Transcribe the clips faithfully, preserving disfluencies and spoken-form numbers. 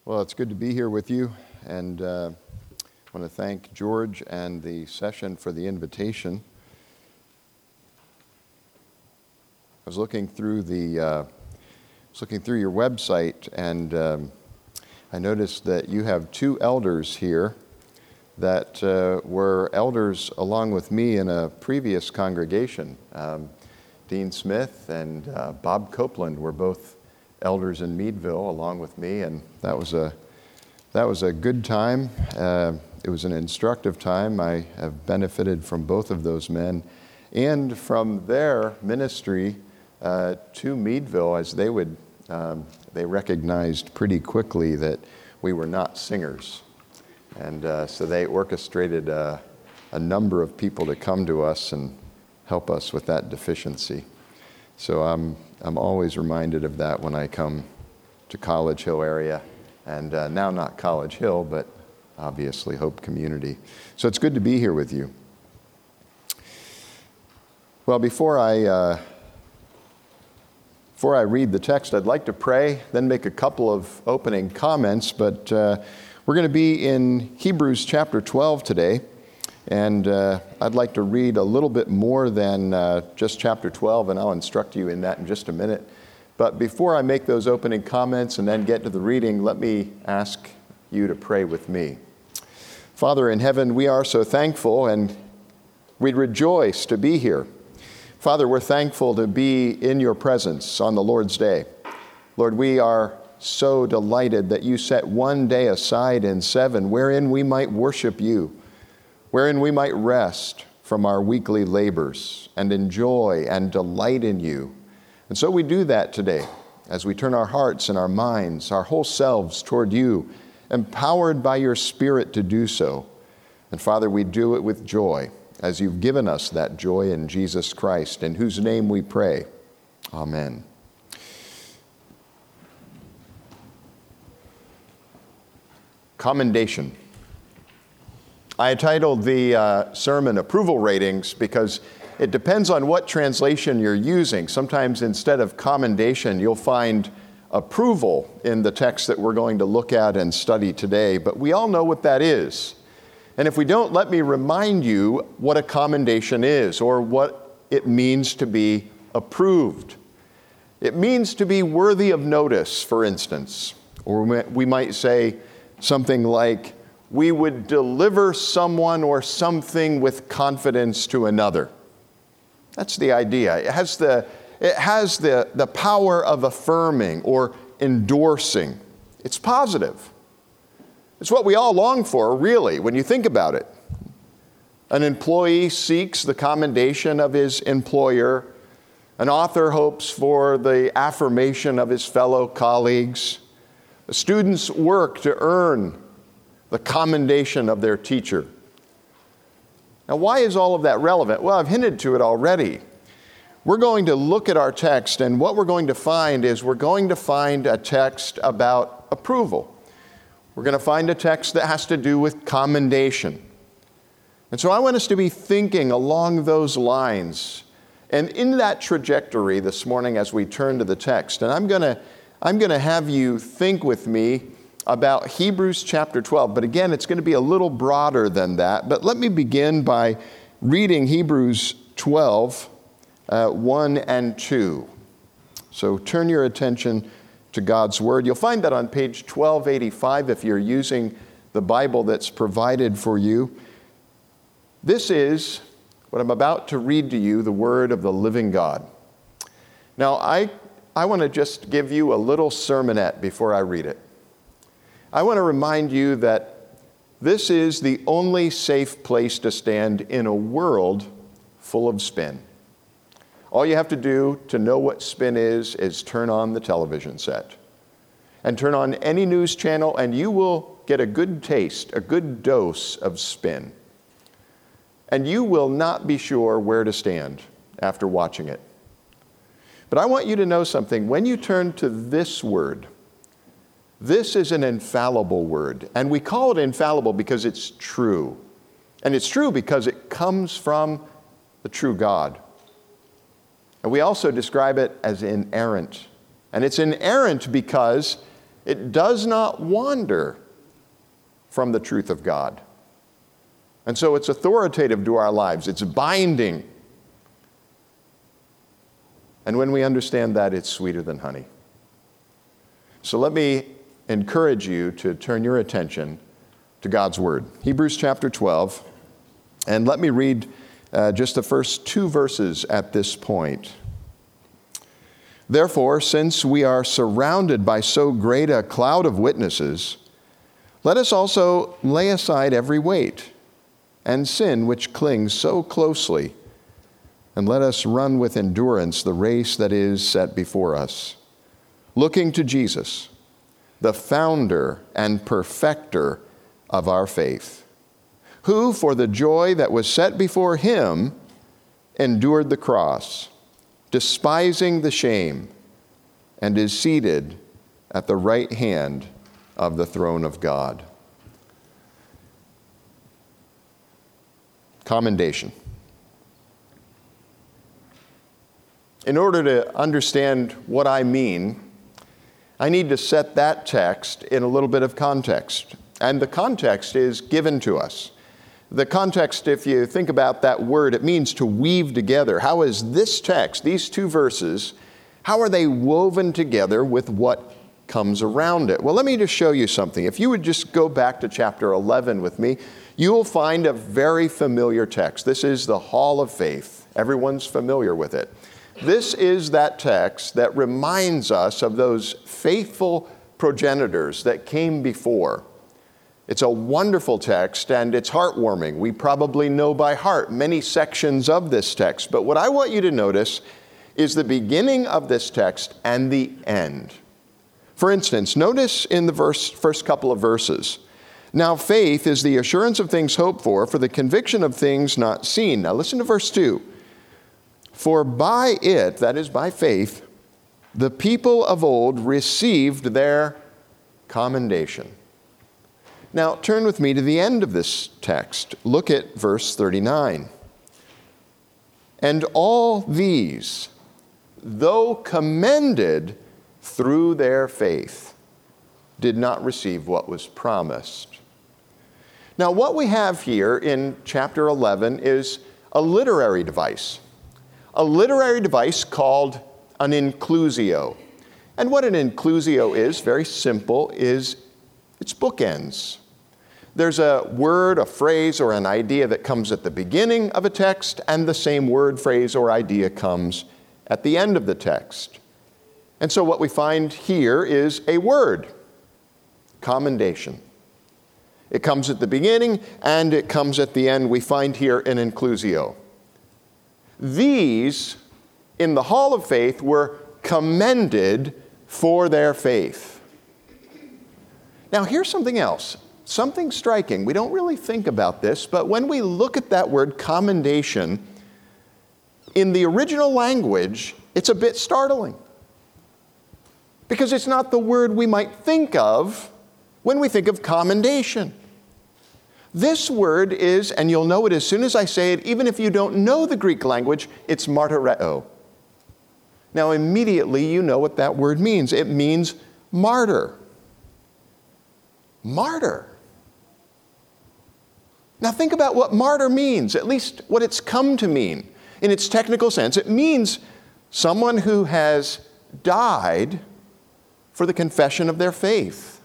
Well, it's good to be here with you, and uh, I want to thank George and the session for the invitation. I was looking through the, uh, I was looking through your website, and um, I noticed that you have two elders here that uh, were elders along with me in a previous congregation. Um, Dean Smith and uh, Bob Copeland were both elders in Meadville along with me, and that was a that was a good time. Uh, it was an instructive time. I have benefited from both of those men and from their ministry uh, to Meadville, as they would um, they recognized pretty quickly that we were not singers, and uh, so they orchestrated uh, a number of people to come to us and help us with that deficiency. So I'm I'm always reminded of that when I come to College Hill area, and uh, now not College Hill, but obviously Hope Community. So it's good to be here with you. Well, before I uh, before I read the text, I'd like to pray, then make a couple of opening comments. But uh, we're going to be in Hebrews chapter twelve today. And uh, I'd like to read a little bit more than uh, just chapter twelve, and I'll instruct you in that in just a minute. But before I make those opening comments and then get to the reading, let me ask you to pray with me. Father in heaven, we are so thankful, and we rejoice to be here. Father, we're thankful to be in your presence on the Lord's Day. Lord, we are so delighted that you set one day aside in seven wherein we might worship you, wherein we might rest from our weekly labors and enjoy and delight in you. And so we do that today as we turn our hearts and our minds, our whole selves toward you, empowered by your Spirit to do so. And Father, we do it with joy as you've given us that joy in Jesus Christ, in whose name we pray. Amen. Commendation. I titled the uh, sermon Approval Ratings because it depends on what translation you're using. Sometimes instead of commendation, you'll find approval in the text that we're going to look at and study today. But we all know what that is. And if we don't, let me remind you what a commendation is, or what it means to be approved. It means to be worthy of notice, for instance. Or we might say something like, we would deliver someone or something with confidence to another. That's the idea. It has the, it has the, the power of affirming or endorsing. It's positive. It's what we all long for, really, when you think about it. An employee seeks the commendation of his employer. An author hopes for the affirmation of his fellow colleagues. The students work to earn the commendation of their teacher. Now, why is all of that relevant? Well, I've hinted to it already. We're going to look at our text, and what we're going to find is we're going to find a text about approval. We're going to find a text that has to do with commendation. And so I want us to be thinking along those lines and in that trajectory this morning as we turn to the text. And I'm going to, I'm going to have you think with me about Hebrews chapter twelve. But again, it's going to be a little broader than that. But let me begin by reading Hebrews twelve, uh, one and two. So turn your attention to God's Word. You'll find that on page twelve eighty-five if you're using the Bible that's provided for you. This is what I'm about to read to you, the Word of the living God. Now, I, I want to just give you a little sermonette before I read it. I want to remind you that this is the only safe place to stand in a world full of spin. All you have to do to know what spin is, is turn on the television set. And turn on any news channel, and you will get a good taste, a good dose of spin. And you will not be sure where to stand after watching it. But I want you to know something. When you turn to this word, this is an infallible word, and we call it infallible because it's true. And it's true because it comes from the true God. And we also describe it as inerrant. And it's inerrant because It does not wander from the truth of God. And so it's authoritative to our lives. It's binding. And when we understand that, it's sweeter than honey. So let me encourage you to turn your attention to God's Word. Hebrews chapter twelve. And let me read uh, just the first two verses at this point. Therefore, since we are surrounded by so great a cloud of witnesses, let us also lay aside every weight and sin which clings so closely, and let us run with endurance the race that is set before us, looking to Jesus, the founder and perfecter of our faith, who, for the joy that was set before him, endured the cross, despising the shame, and is seated at the right hand of the throne of God. Commendation. In order to understand what I mean, I need to set that text in a little bit of context. And the context is given to us. The context, if you think about that word, it means to weave together. How is this text, these two verses, how are they woven together with what comes around it? Well, let me just show you something. If you would just go back to chapter eleven with me, you will find a very familiar text. This is the Hall of Faith. Everyone's familiar with it. This is that text that reminds us of those faithful progenitors that came before. It's a wonderful text, and it's heartwarming. We probably know by heart many sections of this text, but what I want you to notice is the beginning of this text and the end. For instance, notice in the verse, first couple of verses, now faith is the assurance of things hoped for, for the conviction of things not seen. Now listen to verse two. For by it, that is by faith, the people of old received their commendation. Now, turn with me to the end of this text. Look at verse thirty-nine. And all these, though commended through their faith, did not receive what was promised. Now, what we have here in chapter eleven is a literary device. A literary device called an inclusio. And what an inclusio is, very simple, is it's bookends. There's a word, a phrase, or an idea that comes at the beginning of a text, and the same word, phrase, or idea comes at the end of the text. And so what we find here is a word, commendation. It comes at the beginning, and it comes at the end. We find here an inclusio. These, in the Hall of Faith, were commended for their faith. Now, here's something else. Something striking. We don't really think about this, but when we look at that word commendation, in the original language, it's a bit startling. Because it's not the word we might think of when we think of commendation. This word is, and you'll know it as soon as I say it, even if you don't know the Greek language, it's martyreo. Now, immediately you know what that word means. It means martyr. Martyr. Now think about what martyr means, at least what it's come to mean. In its technical sense, it means someone who has died for the confession of their faith.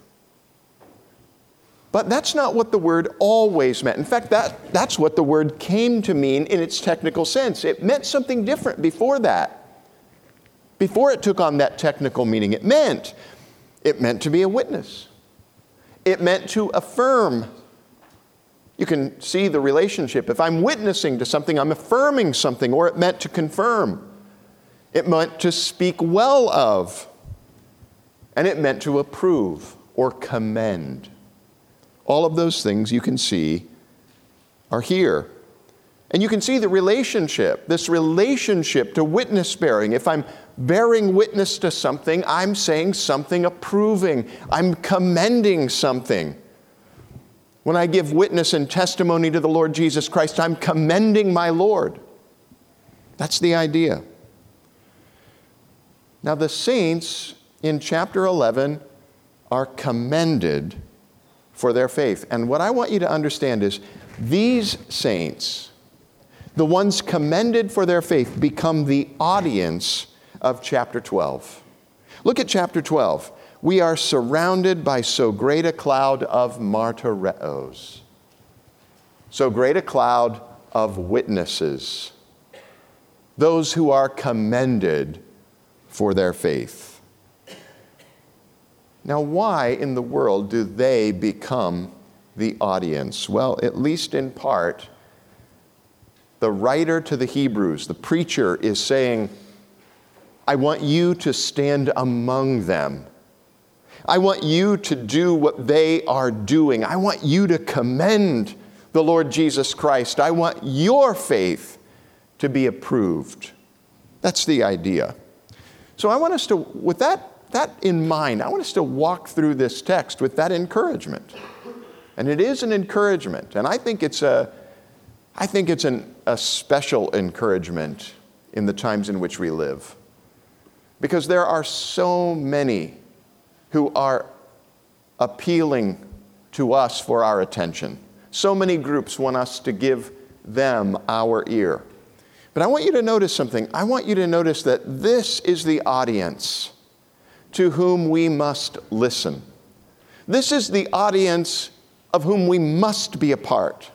But that's not what the word always meant. In fact, that, that's what the word came to mean in its technical sense. It meant something different before that. Before it took on that technical meaning, it meant, it meant to be a witness. It meant to affirm. You can see the relationship. If I'm witnessing to something, I'm affirming something, or it meant to confirm. It meant to speak well of. And it meant to approve or commend. All of those things you can see are here. And you can see the relationship, this relationship to witness bearing. If I'm bearing witness to something, I'm saying something approving. I'm commending something. When I give witness and testimony to the Lord Jesus Christ, I'm commending my Lord. That's the idea. Now the saints in chapter eleven are commended for their faith. And what I want you to understand is these saints, the ones commended for their faith, become the audience of chapter twelve. Look at chapter twelve. We are surrounded by so great a cloud of martyreos, so great a cloud of witnesses, those who are commended for their faith. Now, why in the world do they become the audience? Well, at least in part, the writer to the Hebrews, the preacher, is saying, I want you to stand among them. I want you to do what they are doing. I want you to commend the Lord Jesus Christ. I want your faith to be approved. That's the idea. So I want us to, with that, that in mind, I want us to walk through this text with that encouragement. And it is an encouragement. And I think it's a, I think it's an, a special encouragement in the times in which we live. Because there are so many who are appealing to us for our attention. So many groups want us to give them our ear. But I want you to notice something. I want you to notice that this is the audience to whom we must listen. This is the audience of whom we must be a part.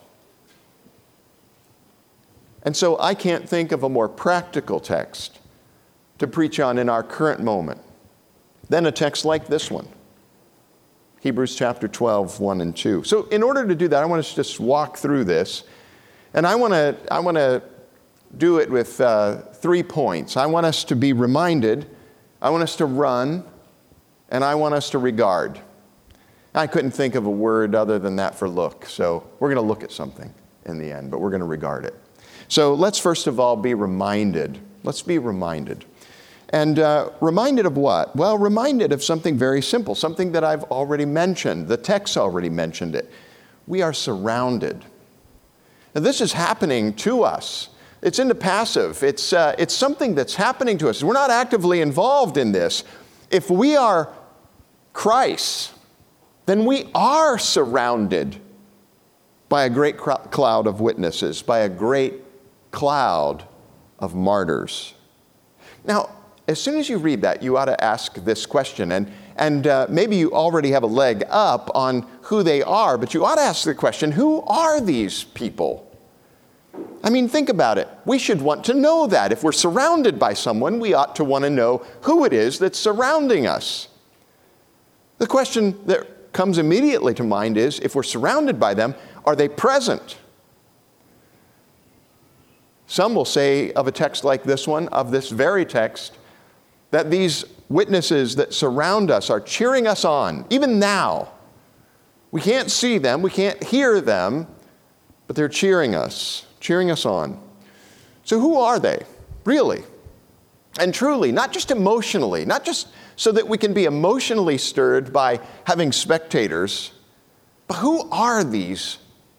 And so I can't think of a more practical text to preach on in our current moment than a text like this one. Hebrews chapter twelve, one and two. So in order to do that, I want us to just walk through this. And I want to I want to do it with uh, three points. I want us to be reminded, I want us to run, and I want us to regard. I couldn't think of a word other than that for look. So we're going to look at something in the end, but we're going to regard it. So let's first of all be reminded. Let's be reminded. And uh, reminded of what? Well, reminded of something very simple, something that I've already mentioned. The text already mentioned it. We are surrounded. Now, this is happening to us. It's in the passive. It's, uh, it's something that's happening to us. We're not actively involved in this. If we are Christ, then we are surrounded by a great cloud of witnesses, by a great cloud of martyrs. Now, as soon as you read that, you ought to ask this question, and, and uh, maybe you already have a leg up on who they are, but you ought to ask the question, who are these people? I mean, think about it. We should want to know that. If we're surrounded by someone, we ought to want to know who it is that's surrounding us. The question that comes immediately to mind is, if we're surrounded by them, are they present? Some will say of a text like this one, of this very text, that these witnesses that surround us are cheering us on, even now. We can't see them, we can't hear them, but they're cheering us, cheering us on. So who are they, really? And truly, not just emotionally, not just so that we can be emotionally stirred by having spectators, but who are these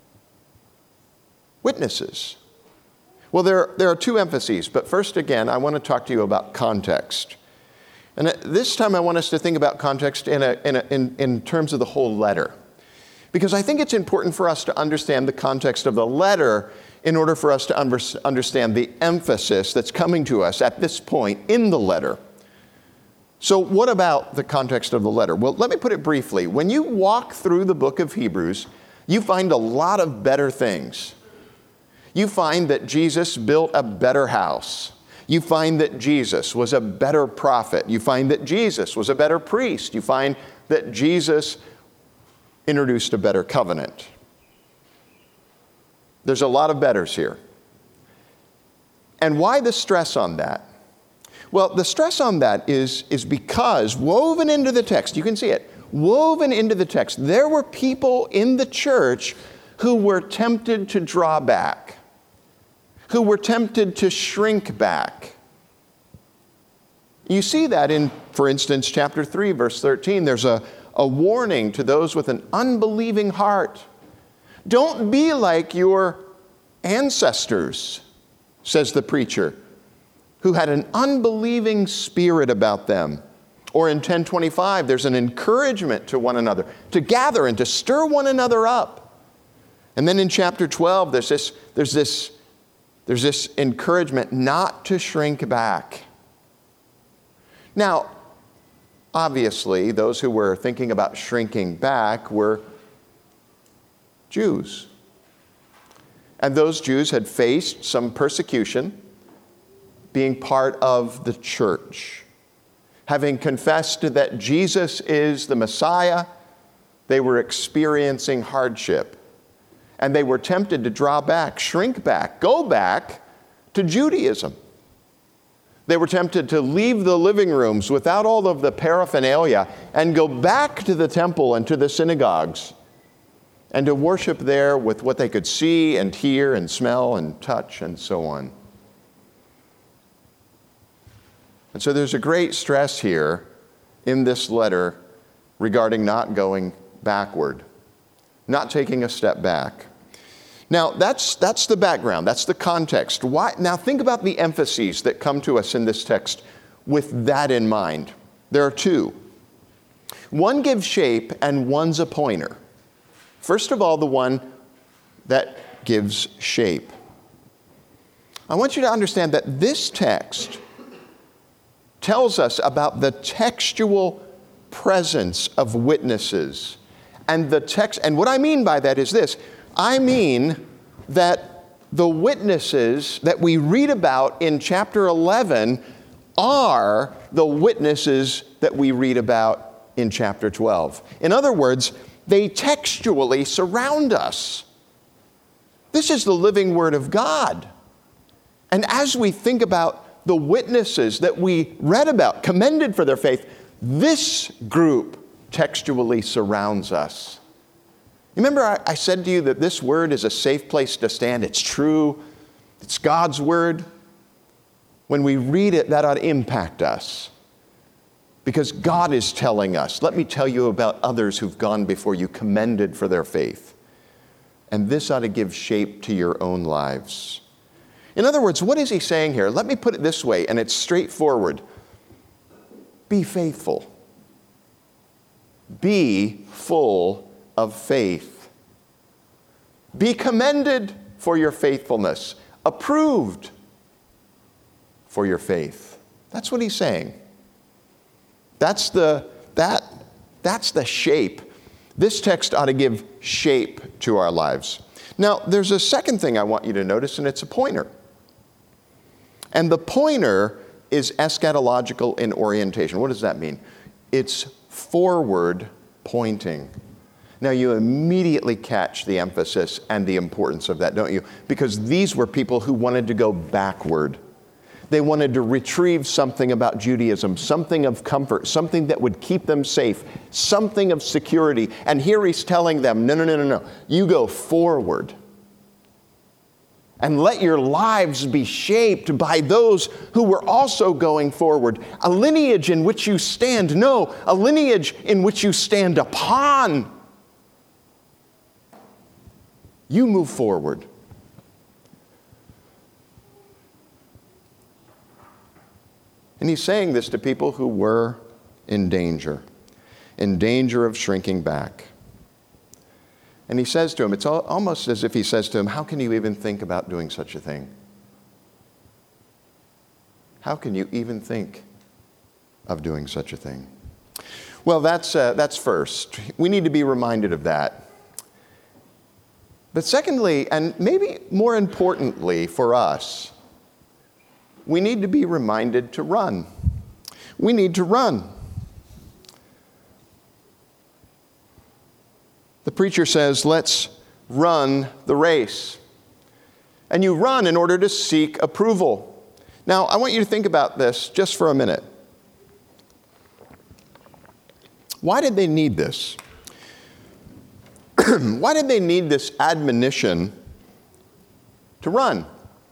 witnesses? Well, there, there are two emphases, but first again, I want to talk to you about context. And this time I want us to think about context in, a, in, a, in, in terms of the whole letter. Because I think it's important for us to understand the context of the letter in order for us to under, understand the emphasis that's coming to us at this point in the letter. So what about the context of the letter? Well, let me put it briefly. When you walk through the book of Hebrews, you find a lot of better things. You find that Jesus built a better house. You find that Jesus was a better prophet. You find that Jesus was a better priest. You find that Jesus introduced a better covenant. There's a lot of betters here. And why the stress on that? Well, the stress on that is, is because woven into the text, you can see it, woven into the text, there were people in the church who were tempted to draw back, who were tempted to shrink back. You see that in, for instance, chapter three, verse thirteen. There's a, a warning to those with an unbelieving heart. Don't be like your ancestors, says the preacher, who had an unbelieving spirit about them. Or in ten twenty-five, there's an encouragement to one another to gather and to stir one another up. And then in chapter twelve, there's this, there's this, there's this encouragement not to shrink back. Now, obviously, those who were thinking about shrinking back were Jews. And those Jews had faced some persecution being part of the church. Having confessed that Jesus is the Messiah, they were experiencing hardship. And they were tempted to draw back, shrink back, go back to Judaism. They were tempted to leave the living rooms without all of the paraphernalia and go back to the temple and to the synagogues and to worship there with what they could see and hear and smell and touch and so on. And so there's a great stress here in this letter regarding not going backward, not taking a step back. Now, that's, that's the background. That's the context. Why? Now, think about the emphases that come to us in this text with that in mind. There are two. One gives shape and one's a pointer. First of all, the one that gives shape. I want you to understand that this text tells us about the textual presence of witnesses. And the text, and what I mean by that is this. I mean that the witnesses that we read about in chapter eleven are the witnesses that we read about in chapter twelve. In other words, they textually surround us. This is the living Word of God. And as we think about the witnesses that we read about, commended for their faith, this group textually surrounds us. Remember, I, I said to you that this word is a safe place to stand. It's true. It's God's word. When we read it, that ought to impact us. Because God is telling us, let me tell you about others who've gone before you, commended for their faith. And this ought to give shape to your own lives. In other words, what is he saying here? Let me put it this way, and it's straightforward. Be faithful. Be full of faith. Be commended for your faithfulness. Approved for your faith. That's what he's saying. That's the, that, that's the shape. This text ought to give shape to our lives. Now, there's a second thing I want you to notice, and it's a pointer. And the pointer is eschatological in orientation. What does that mean? It's forward pointing. Now, you immediately catch the emphasis and the importance of that, don't you? Because these were people who wanted to go backward. They wanted to retrieve something about Judaism, something of comfort, something that would keep them safe, something of security. And here he's telling them, no, no, no, no, no. You go forward. And let your lives be shaped by those who were also going forward. A lineage in which you stand. No, a lineage in which you stand upon. You move forward. And he's saying this to people who were in danger, in danger of shrinking back. And he says to him, it's almost as if he says to him, how can you even think about doing such a thing? How can you even think of doing such a thing? Well, that's, uh, that's first. We need to be reminded of that. But secondly, and maybe more importantly for us, we need to be reminded to run. We need to run. The preacher says, let's run the race. And you run in order to seek approval. Now, I want you to think about this just for a minute. Why did they need this? Why did they need this admonition to run?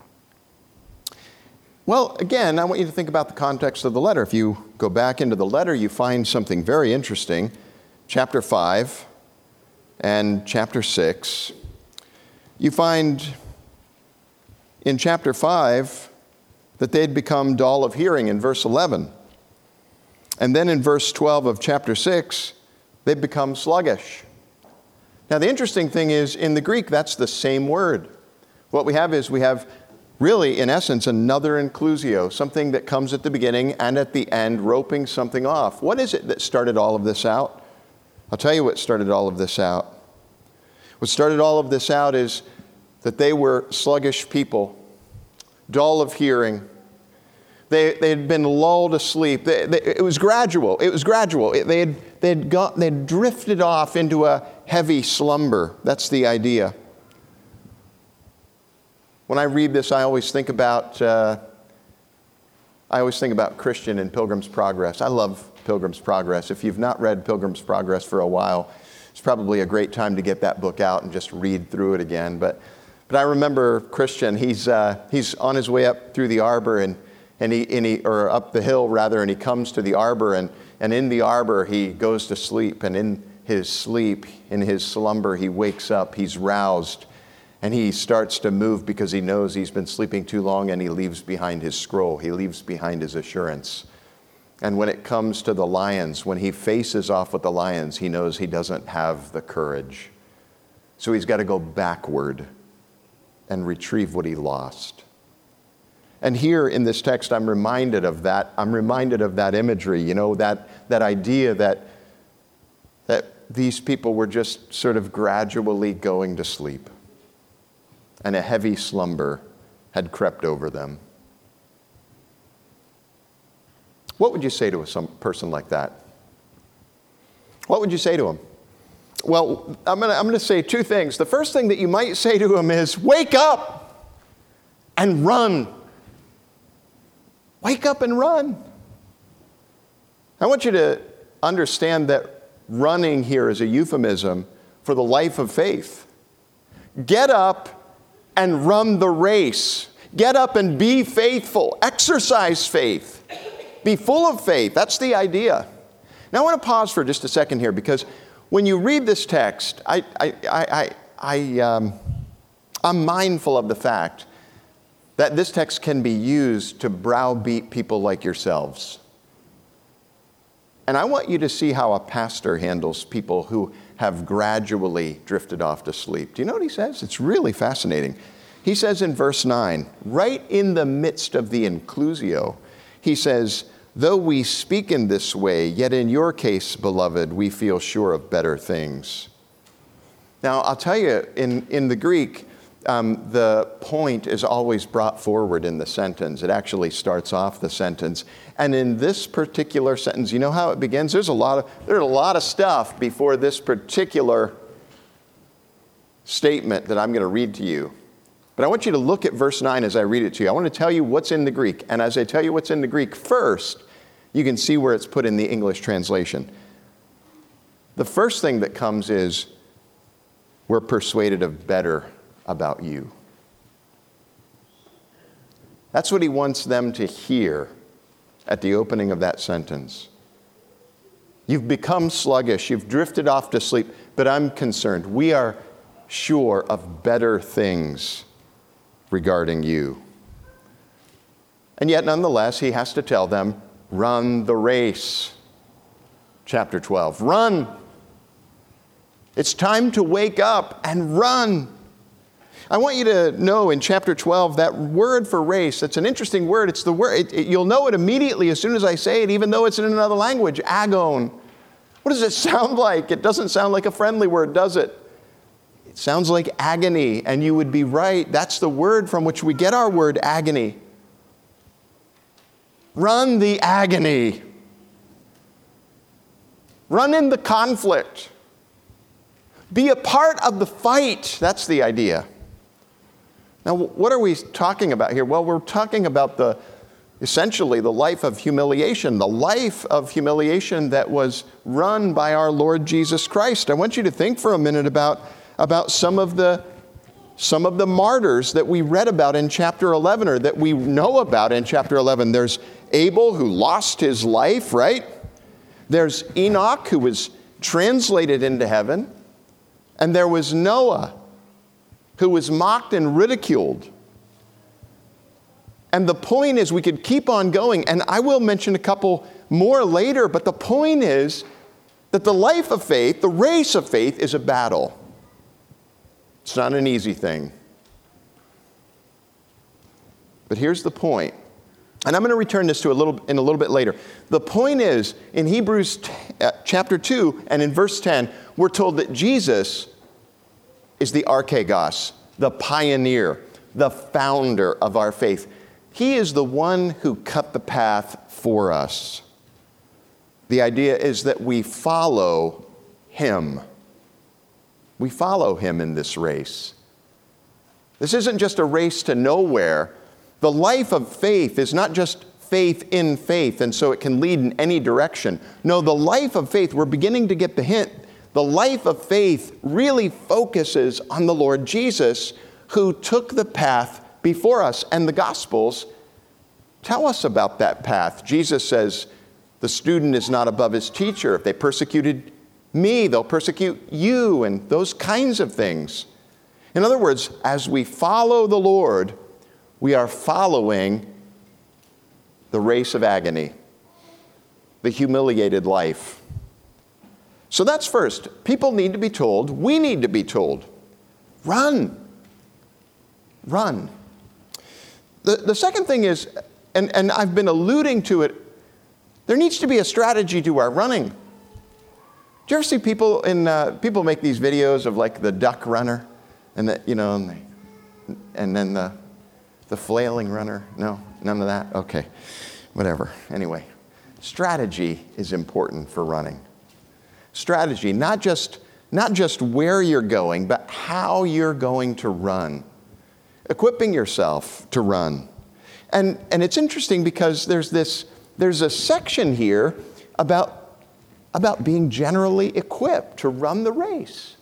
Well, again, I want you to think about the context of the letter. If you go back into the letter, you find something very interesting. Chapter five and chapter six. You find in chapter five that they'd become dull of hearing in verse eleven. And then in verse twelve of chapter six, they become sluggish. Now, the interesting thing is, in the Greek, that's the same word. What we have is we have really, in essence, another inclusio, something that comes at the beginning and at the end, roping something off. What is it that started all of this out? I'll tell you what started all of this out. What started all of this out is that they were sluggish people, dull of hearing. They, they had been lulled asleep. They, they, it was gradual. It was gradual. It, they had, they had got, they had drifted off into a heavy slumber. That's the idea. When I read this, I always think about uh, I always think about Christian in Pilgrim's Progress. I love Pilgrim's Progress. If you've not read Pilgrim's Progress for a while, it's probably a great time to get that book out and just read through it again. But but I remember Christian. He's uh, he's on his way up through the arbor and and he, and he or up the hill rather, and he comes to the arbor and and in the arbor he goes to sleep, and in his sleep, in his slumber, he wakes up. He's roused. And he starts to move because he knows he's been sleeping too long, and he leaves behind his scroll. He leaves behind his assurance. And when it comes to the lions, when he faces off with the lions, he knows he doesn't have the courage. So he's got to go backward and retrieve what he lost. And here in this text, I'm reminded of that. I'm reminded of that imagery, you know, that, that idea that, that these people were just sort of gradually going to sleep. And a heavy slumber had crept over them. What would you say to a some person like that? What would you say to him? Well, I'm going to I'm going to say two things. The first thing that you might say to him is, wake up and run. Wake up and run. I want you to understand that running here is a euphemism for the life of faith. Get up and run the race. Get up and be faithful. Exercise faith. Be full of faith. That's the idea. Now I want to pause for just a second here, because when you read this text, I, I, I, I, I, um, I'm mindful of the fact that this text can be used to browbeat people like yourselves. And I want you to see how a pastor handles people who have gradually drifted off to sleep. Do you know what he says? It's really fascinating. He says in verse nine, right in the midst of the inclusio, he says, though we speak in this way, yet in your case, beloved, we feel sure of better things. Now, I'll tell you, in, in the Greek, um, the point is always brought forward in the sentence. It actually starts off the sentence. And in this particular sentence, you know how it begins? There's a lot of, there's a lot of stuff before this particular statement that I'm going to read to you. But I want you to look at verse nine as I read it to you. I want to tell you what's in the Greek. And as I tell you what's in the Greek first, you can see where it's put in the English translation. The first thing that comes is, we're persuaded of better about you. That's what he wants them to hear at the opening of that sentence. You've become sluggish. You've drifted off to sleep. But I'm concerned. We are sure of better things regarding you. And yet, nonetheless, he has to tell them, run the race. Chapter twelve, run. It's time to wake up and run. I want you to know in chapter twelve, that word for race, it's an interesting word. It's the word, it, it, you'll know it immediately as soon as I say it, even though it's in another language, agon. What does it sound like? It doesn't sound like a friendly word, does it? It sounds like agony, and you would be right. That's the word from which we get our word agony. Run the agony. Run in the conflict. Be a part of the fight. That's the idea. Now, what are we talking about here? Well, we're talking about the, essentially, the life of humiliation, the life of humiliation that was run by our Lord Jesus Christ. I want you to think for a minute about, about some of the, some of the martyrs that we read about in chapter eleven, or that we know about in chapter eleven. There's Abel, who lost his life, right? There's Enoch, who was translated into heaven. And there was Noah, who was mocked and ridiculed. And the point is, we could keep on going. And I will mention a couple more later, but the point is that the life of faith, the race of faith, is a battle. It's not an easy thing. But here's the point. And I'm going to return this to a little in a little bit later. The point is, in Hebrews t- uh, chapter two and in verse ten, we're told that Jesus is the archegos, the pioneer, the founder of our faith. He is the one who cut the path for us. The idea is that we follow him. We follow him in this race. This isn't just a race to nowhere. The life of faith is not just faith in faith, and so it can lead in any direction. No, the life of faith, we're beginning to get the hint. The life of faith really focuses on the Lord Jesus, who took the path before us. And the Gospels tell us about that path. Jesus says, the student is not above his teacher. If they persecuted me, they'll persecute you, and those kinds of things. In other words, as we follow the Lord, we are following the race of agony, the humiliated life. So that's first. People need to be told, we need to be told, run. Run. The, the second thing is, and, and I've been alluding to it, there needs to be a strategy to our running. Do you ever see people in, uh, people make these videos of like the duck runner, and the, you know, and, they, and then the, the flailing runner? No, none of that? Okay, whatever. Anyway, strategy is important for running. Strategy, not just, not just where you're going, but how you're going to run. Equipping yourself to run. And, and it's interesting because there's this, there's a section here about, about being generally equipped to run the race.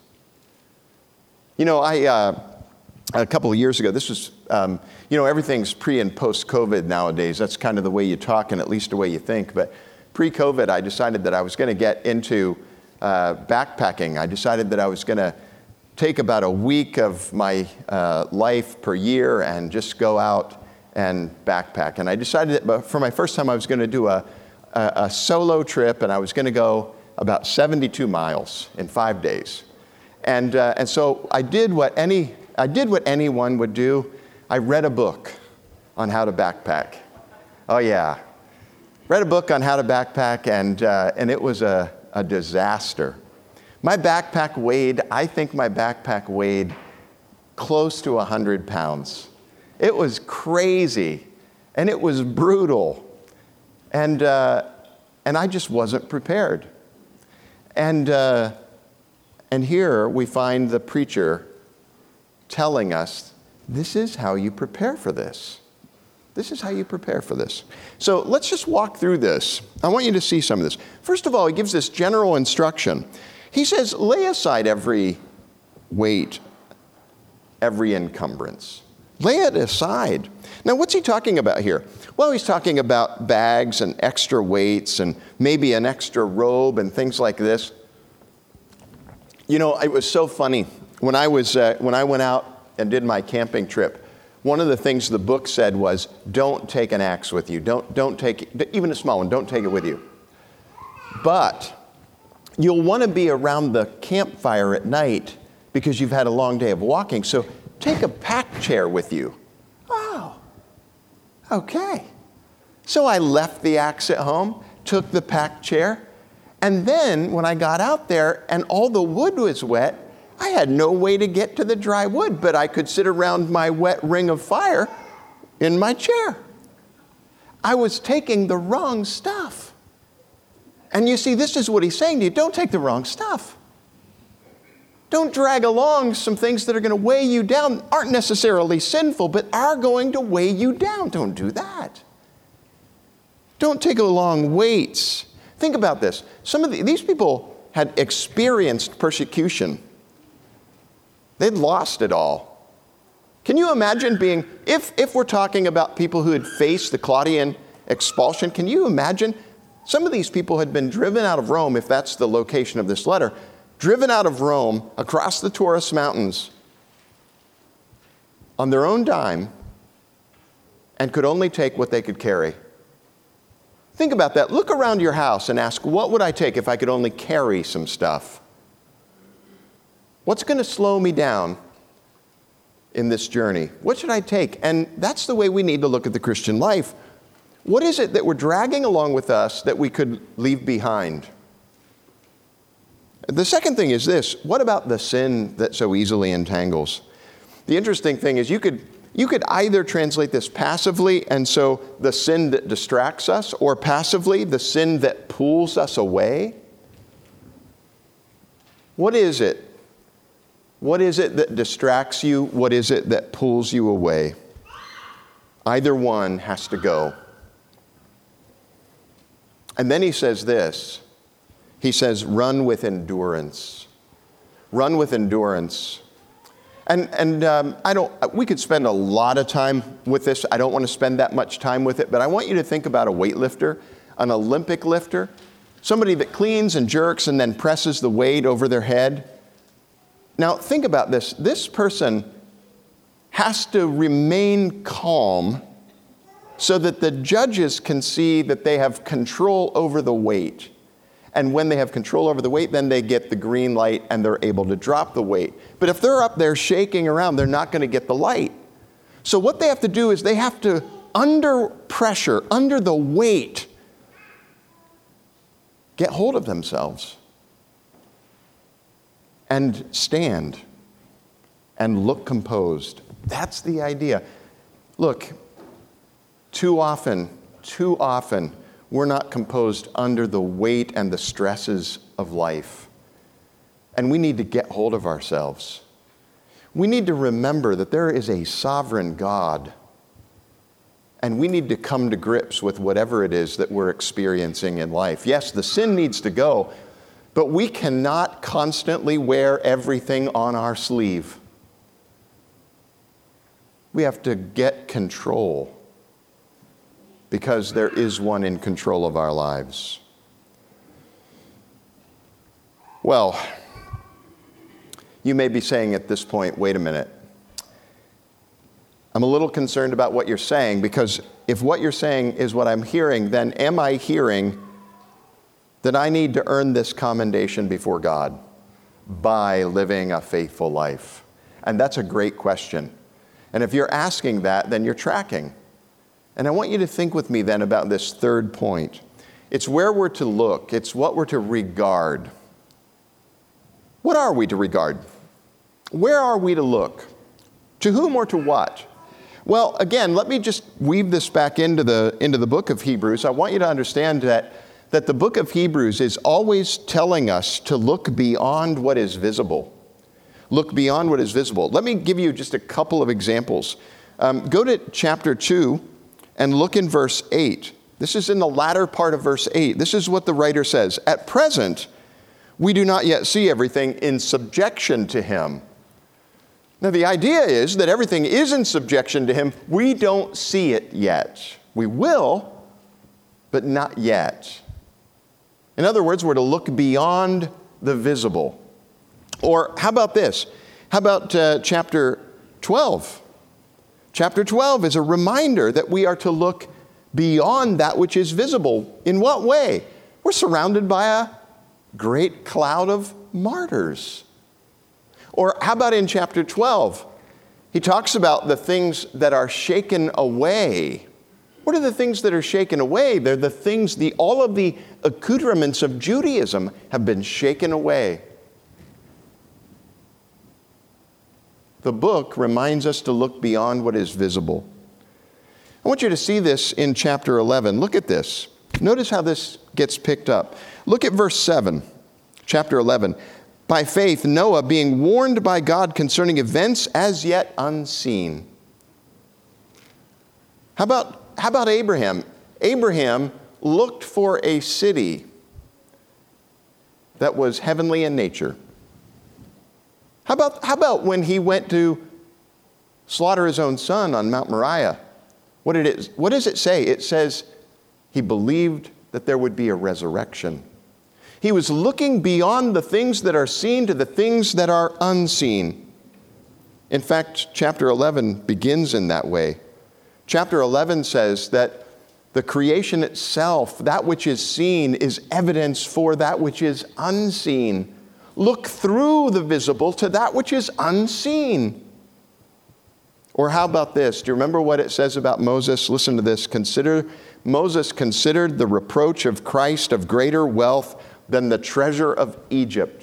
You know, I, uh, a couple of years ago, this was, um, you know, everything's pre and post-COVID nowadays. That's kind of the way you talk and at least the way you think. But pre-COVID, I decided that I was going to get into uh, backpacking. I decided that I was going to take about a week of my uh, life per year and just go out and backpack. And I decided that for my first time I was going to do a, a, a solo trip, and I was going to go about seventy-two miles in five days. And uh, and so I did what any I did what anyone would do. I read a book on how to backpack. Oh yeah, read a book on how to backpack, and uh, and it was a, a disaster. My backpack weighed, I think my backpack weighed close to one hundred pounds. It was crazy, and it was brutal. And, uh, and I just wasn't prepared. And, uh, and here we find the preacher telling us, this is how you prepare for this. This is how you prepare for this. So let's just walk through this. I want you to see some of this. First of all, he gives this general instruction. He says, lay aside every weight, every encumbrance. Lay it aside. Now, what's he talking about here? Well, he's talking about bags and extra weights and maybe an extra robe and things like this. You know, it was so funny. When I was uh, when I went out and did my camping trip, one of the things the book said was, don't take an axe with you. Don't, don't take, even a small one, don't take it with you. But you'll want to be around the campfire at night because you've had a long day of walking. So take a pack chair with you. Oh, okay. So I left the axe at home, took the pack chair, and then when I got out there and all the wood was wet, I had no way to get to the dry wood, but I could sit around my wet ring of fire in my chair. I was taking the wrong stuff. And you see, this is what he's saying to you. Don't take the wrong stuff. Don't drag along some things that are going to weigh you down, aren't necessarily sinful, but are going to weigh you down. Don't do that. Don't take along weights. Think about this. Some of the, these people had experienced persecution. They'd lost it all. Can you imagine being, if, if we're talking about people who had faced the Claudian expulsion, can you imagine? Some of these people had been driven out of Rome, if that's the location of this letter, driven out of Rome across the Taurus Mountains on their own dime and could only take what they could carry. Think about that. Look around your house and ask, what would I take if I could only carry some stuff? What's going to slow me down in this journey? What should I take? And that's the way we need to look at the Christian life. What is it that we're dragging along with us that we could leave behind? The second thing is this. What about the sin that so easily entangles? The interesting thing is you could You could either translate this passively, and so the sin that distracts us, or passively, the sin that pulls us away. What is it? What is it that distracts you? What is it that pulls you away? Either one has to go. And then he says this. He says, run with endurance. Run with endurance. And, and um, I don't, we could spend a lot of time with this. I don't want to spend that much time with it, but I want you to think about a weightlifter, an Olympic lifter, somebody that cleans and jerks and then presses the weight over their head. Now, think about this. This person has to remain calm so that the judges can see that they have control over the weight. And when they have control over the weight, then they get the green light and they're able to drop the weight. But if they're up there shaking around, they're not going to get the light. So what they have to do is they have to, under pressure, under the weight, get hold of themselves and stand and look composed. That's the idea. Look, too often, too often, we're not composed under the weight and the stresses of life. And we need to get hold of ourselves. We need to remember that there is a sovereign God. And we need to come to grips with whatever it is that we're experiencing in life. Yes, the sin needs to go, but we cannot constantly wear everything on our sleeve. We have to get control, because there is one in control of our lives. Well, you may be saying at this point, wait a minute. I'm a little concerned about what you're saying, because if what you're saying is what I'm hearing, then am I hearing that I need to earn this commendation before God by living a faithful life? And that's a great question. And if you're asking that, then you're tracking. And I want you to think with me then about this third point. It's where we're to look. It's what we're to regard. What are we to regard? Where are we to look? To whom or to what? Well, again, let me just weave this back into the, into the book of Hebrews. I want you to understand that, that the book of Hebrews is always telling us to look beyond what is visible. Look beyond what is visible. Let me give you just a couple of examples. Um, go to chapter two. And look in verse eight. This is in the latter part of verse eight. This is what the writer says. At present, we do not yet see everything in subjection to him. Now, the idea is that everything is in subjection to him. We don't see it yet. We will, but not yet. In other words, we're to look beyond the visible. Or how about this? How about uh, chapter twelve? Chapter twelve is a reminder that we are to look beyond that which is visible. In what way? We're surrounded by a great cloud of martyrs. Or how about in chapter twelve? He talks about the things that are shaken away. What are the things that are shaken away? They're the things, the, all of the accoutrements of Judaism have been shaken away. The book reminds us to look beyond what is visible. I want you to see this in chapter eleven. Look at this. Notice how this gets picked up. Look at verse seven, chapter eleven. By faith, Noah, being warned by God concerning events as yet unseen. How about, how about Abraham? Abraham looked for a city that was heavenly in nature. How about, how about when he went to slaughter his own son on Mount Moriah? What did it, what does it say? It says he believed that there would be a resurrection. He was looking beyond the things that are seen to the things that are unseen. In fact, chapter eleven begins in that way. Chapter eleven says that The creation itself, that which is seen, is evidence for that which is unseen. Look through the visible to that which is unseen. Or how about this? Do you remember what it says about Moses? Listen to this. Consider, Moses considered the reproach of Christ of greater wealth than the treasure of Egypt.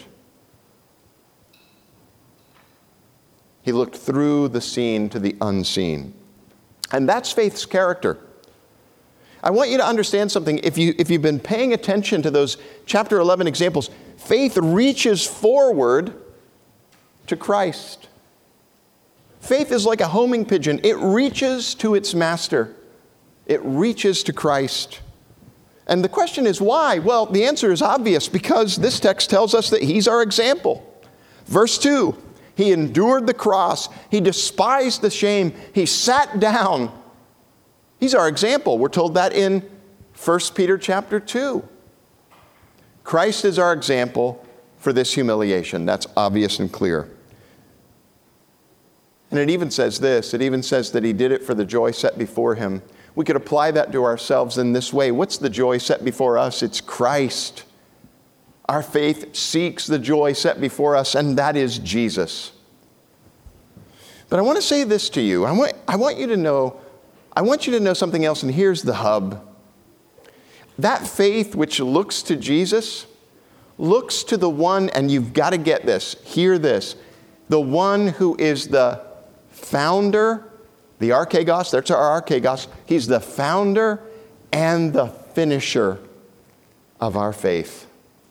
He looked through the seen to the unseen. And that's faith's character. I want you to understand something. If, you, if you've been paying attention to those chapter eleven examples, faith reaches forward to Christ. Faith is like a homing pigeon. It reaches to its master. It reaches to Christ. And the question is why? Well, the answer is obvious, because this text tells us that he's our example. Verse two, he endured the cross. He despised the shame. He sat down. He's our example. We're told that in First Peter chapter two. Christ is our example for this humiliation. That's obvious and clear. And it even says this. It even says that he did it for the joy set before him. We could apply that to ourselves in this way. What's the joy set before us? It's Christ. Our faith seeks the joy set before us, and that is Jesus. But I want to say this to you. I want, I want you to know, I want you to know something else, and here's the hub. That faith which looks to Jesus looks to the one, and you've got to get this, hear this, the one who is the founder, the archegos, that's our archegos. He's the founder and the finisher of our faith.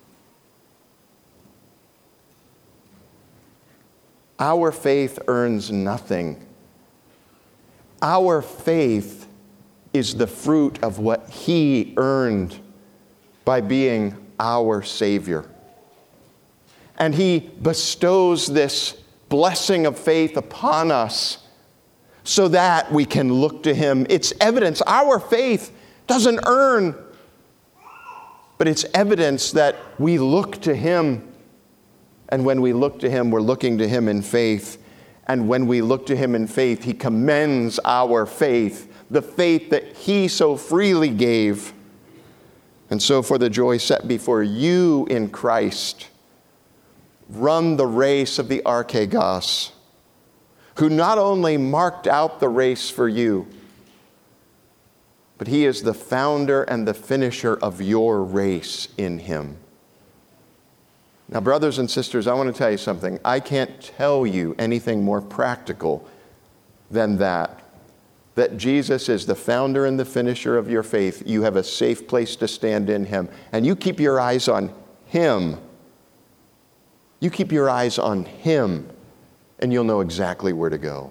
Our faith earns nothing. Our faith is the fruit of what he earned by being our Savior. And he bestows this blessing of faith upon us so that we can look to him. It's evidence. Our faith doesn't earn, but it's evidence that we look to him. And when we look to him, we're looking to him in faith. And when we look to him in faith, he commends our faith, the faith that he so freely gave. And so for the joy set before you in Christ, run the race of the archegos, who not only marked out the race for you, but he is the founder and the finisher of your race in him. Now, brothers and sisters, I want to tell you something. I can't tell you anything more practical than that. That Jesus is the founder and the finisher of your faith. You have a safe place to stand in him. And you keep your eyes on him. You keep your eyes on him, and you'll know exactly where to go.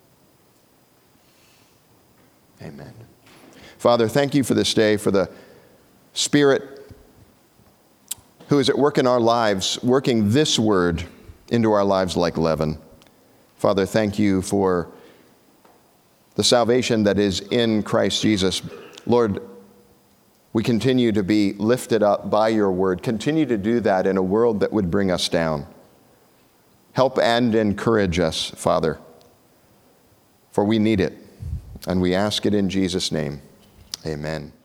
Amen. Father, thank you for this day, for the Spirit who is at work in our lives, working this word into our lives like leaven. Father, thank you for the salvation that is in Christ Jesus. Lord, we continue to be lifted up by your word. Continue to do that in a world that would bring us down. Help and encourage us, Father, for we need it. And we ask it in Jesus' name. Amen.